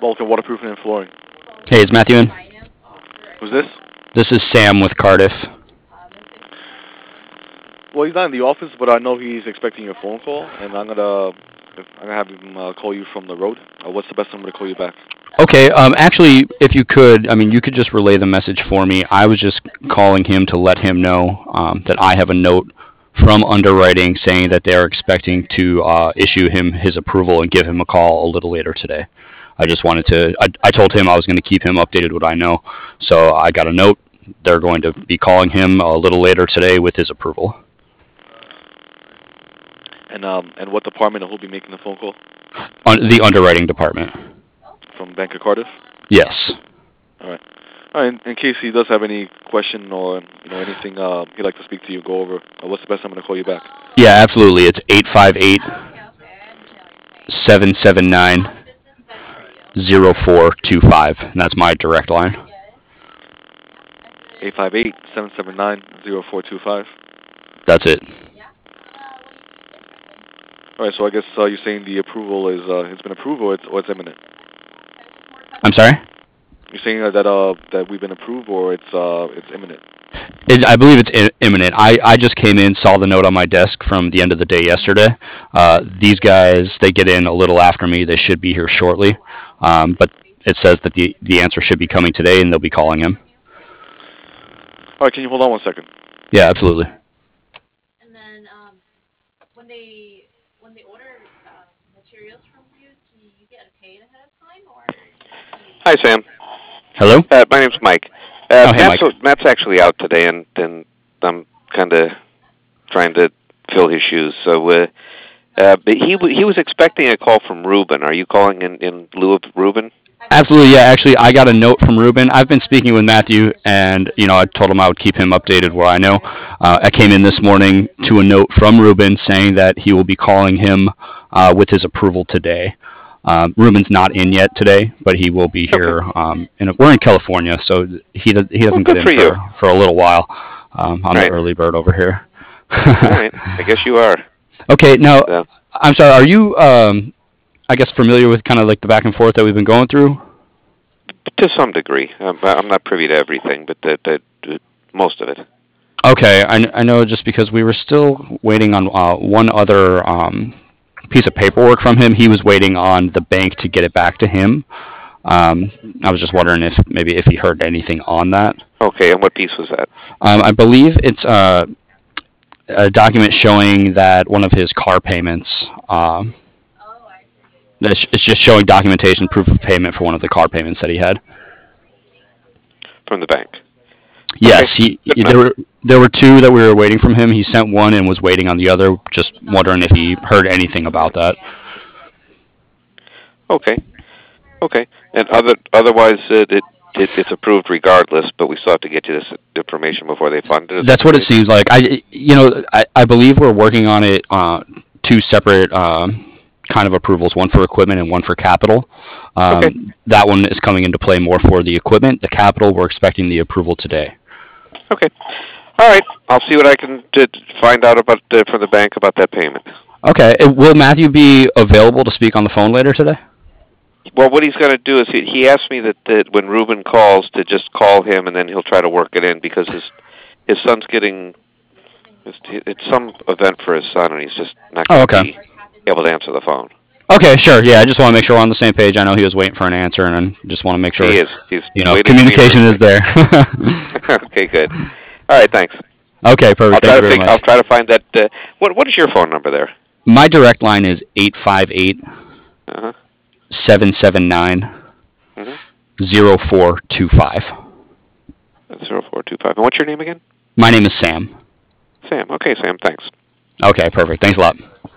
Vulcan Waterproofing and Flooring. Hey, is Matthew in? Who's this? This is Sam with Cardiff. Well, he's not in the office, but I know he's expecting your phone call, and I'm gonna have him call you from the road. What's the best number to call you back? Okay, actually, if you could, you could just relay the message for me. I was just calling him to let him know that I have a note from underwriting saying that they're expecting to issue him his approval and give him a call a little later today. I just wanted to, I told him I was going to keep him updated what I know, so I got a note. They're going to be calling him a little later today with his approval. And what department will be making the phone call? The underwriting department. From Bank of Cardiff? Yes. All right. In case he does have any question or anything he'd like to speak to you, go over. What's the best number to call you back? Yeah, absolutely. It's 858-779-0425, and that's my direct line. 858-779-0425. That's it. All right, so I guess you're saying the approval is it's been approved or it's imminent? I'm sorry? You're saying that we've been approved or it's imminent? I believe it's imminent. I just came in, saw the note on my desk from the end of the day yesterday. These guys, they get in a little after me. They should be here shortly. But it says that the answer should be coming today, and they'll be calling him. All right, can you hold on 1 second? Yeah, absolutely. And then when they order materials from you, do you get paid ahead of time or? Hi, Sam. Hello? My name's Mike. Hey, Mike. Matt's actually out today, and I'm kind of trying to fill his shoes. So, but he was expecting a call from Ruben. Are you calling in lieu of Ruben? Absolutely, yeah. Actually, I got a note from Ruben. I've been speaking with Matthew, and I told him I would keep him updated where I know. I came in this morning to a note from Ruben saying that he will be calling him with his approval today. Ruben's not in yet today, but he will be here. We're in California, so he doesn't get in for a little while. I'm the early bird over here. All right, I guess you are. Okay, now, I'm sorry, are you, I guess, familiar with kind of like the back and forth that we've been going through? To some degree. I'm not privy to everything, but most of it. Okay, I know just because we were still waiting on one other piece of paperwork from him. He was waiting on the bank to get it back to him. I was just wondering if he heard anything on that. Okay, and what piece was that? I believe it's a document showing that one of his car payments. It's just showing documentation, proof of payment for one of the car payments that he had. From the bank? Yes, okay. There were two that we were waiting from him. He sent one and was waiting on the other. Just wondering if he heard anything about that. Okay. And otherwise, it's approved regardless, but we still have to get you this information before they fund it. That's what it seems like. I believe we're working on it. Two separate kind of approvals, one for equipment and one for capital. Okay. That one is coming into play more for the equipment. The capital, we're expecting the approval today. Okay. All right. I'll see what I can find out about from the bank about that payment. Okay. Will Matthew be available to speak on the phone later today? Well, what he's going to do is he asked me that when Ruben calls to just call him and then he'll try to work it in because his son's getting it's some event for his son and he's just not going to be able to answer the phone. Okay, sure. Yeah, I just want to make sure we're on the same page. I know he was waiting for an answer, and I just want to make sure he is. He's communication is there. Okay, good. All right, thanks. Okay, perfect. Thank you very much. I'll try to find that. What is your phone number there? My direct line is 858-779-0425. 0425. And what's your name again? My name is Sam. Sam. Okay, Sam. Thanks. Okay, perfect. Thanks a lot.